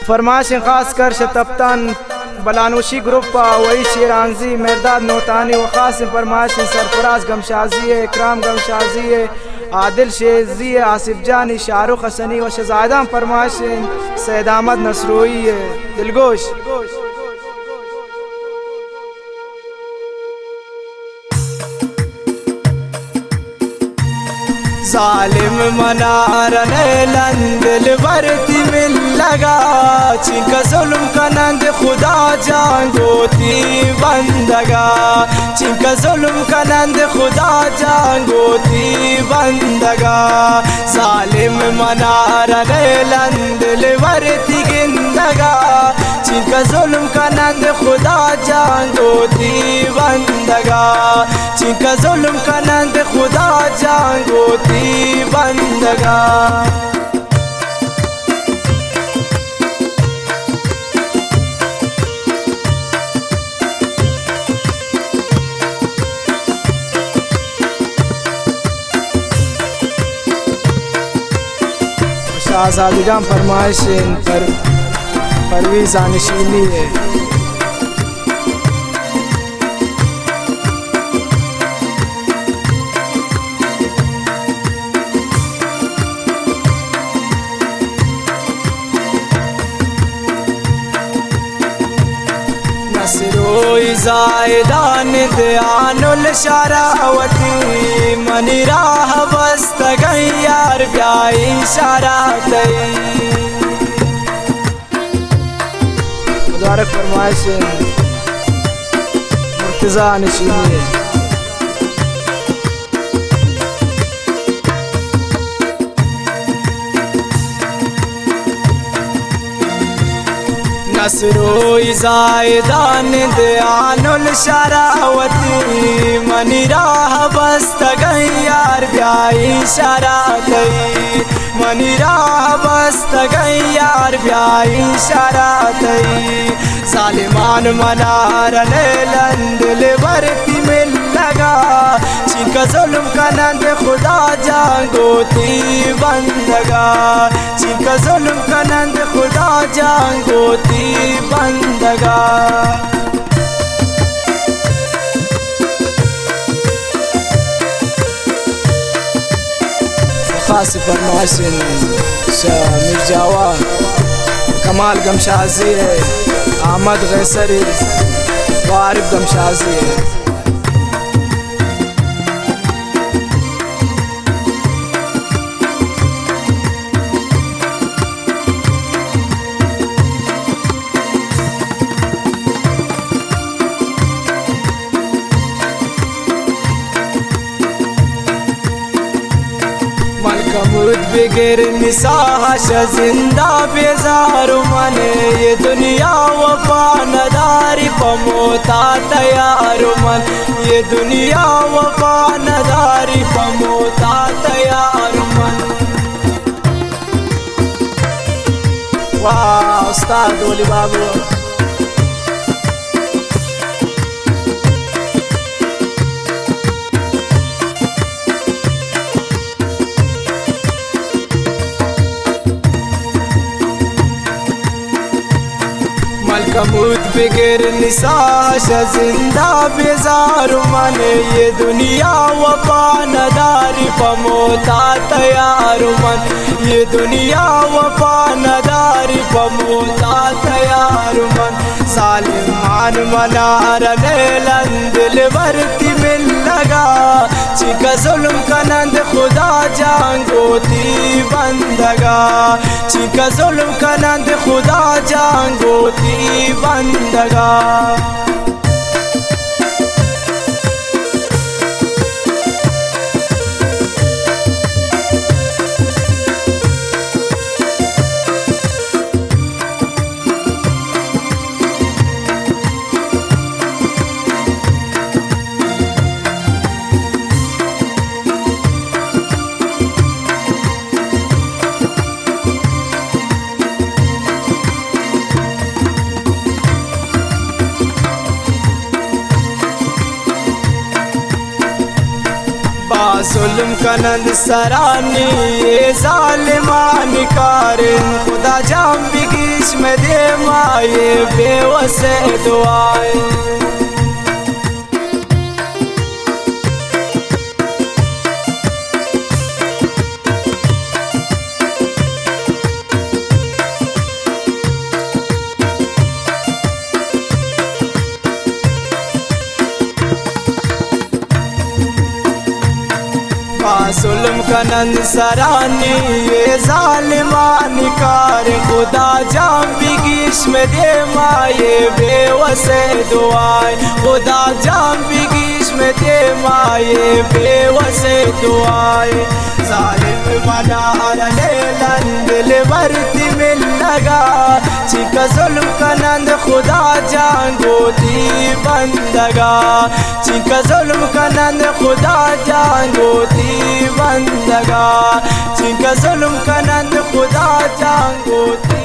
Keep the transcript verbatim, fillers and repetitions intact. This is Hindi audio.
फरमाश खास कर शतप्तान बलानोशी ग्रुप वही शेरानजी मेरदाद नोतानी व खास फरमाश सरफराज गमशाजी इकराम गमशाजी आदिल शेजी आसिफ जानी शाहरुख हसनी व शहजादा फरमाश सैद अहमद नसरोई दिलगोश। जालिम मनारने लंदिल बरती मिल लगा चिंका जुल्म का नंद खुदा जांगोती बंदगा चिंका जुल्म का नंद खुदा जांगोती बंदगा जालिम मनारने लंदिल बरती गिंदगा चिंका जुल्म का नंद खुदा जांगोती बंदगा चिंका जुल्म का नंद खुदा जांगोती बंदगा। शाहजादिगां फरमाइश पर परवीज़ आनिशीनी है। नसरोई ज़ायदान दयानुल शरावती मनी राह बस्त गई यार ब्याई शरात मुबारक फरमाइश मुर्तज़ा नशीनी है। नसरोई ज़ायदान दयानुल शरावती मनी राह बस्त गई यार ब्याई शरात मनी राह बस्त गई यार ब्याई शरात सालिमान मनारने लंदिल बरती मिल लगा चिंका जुल्म का नंद खुदा जांगोती बंदगा चिंका जुल्म का नंद खुदा जांगोती बंदगा। खास फरमाइश मिर्जावा कमाल गमशाजी है अहमद गैसरी वारिफ गमशाजी है। कमूद बिगर निसाहश जिंदा बेजार मने ये दुनिया वफा नदारी पमोता तैयार मन ये दुनिया वफा नदारी पमोता तैयार मन। वाह उस्ताद ओली बाबू कमूद बिगर निसाश जिंदा बेजार मन ये दुनिया वफा नदारी पमोता तैयार मन ये दुनिया वफा नदारी पमोता तैयार मन। सालिमान मनारने लंदिल बरती मिल लगा चिंका जुल्म का नंद खुदा जांगोती बंदगा चिंका जुल्म का नंद खुदा जांगोती बंदगा। जुल्म कनंद सरानी ये जालिमान कारिन खुदा जाम बिगिश में ये बेवस दुआएं। जुल्म कनंद सरानी ये जालिमान कार खुदा जाम बिगिश में दे माये बेवस दुआएं। खुदा जाम बिगिश में दे माये बेवस दुआएं। जालिम बना अरले दिल भरती मिल लगा चिका जुल्म कनंद खुदा जान गोदी बंदगा। चिका जुल्म कनंद खुदा जान गोदी बंदगा। चिका जुल्म कनंद खुदा जान गोदी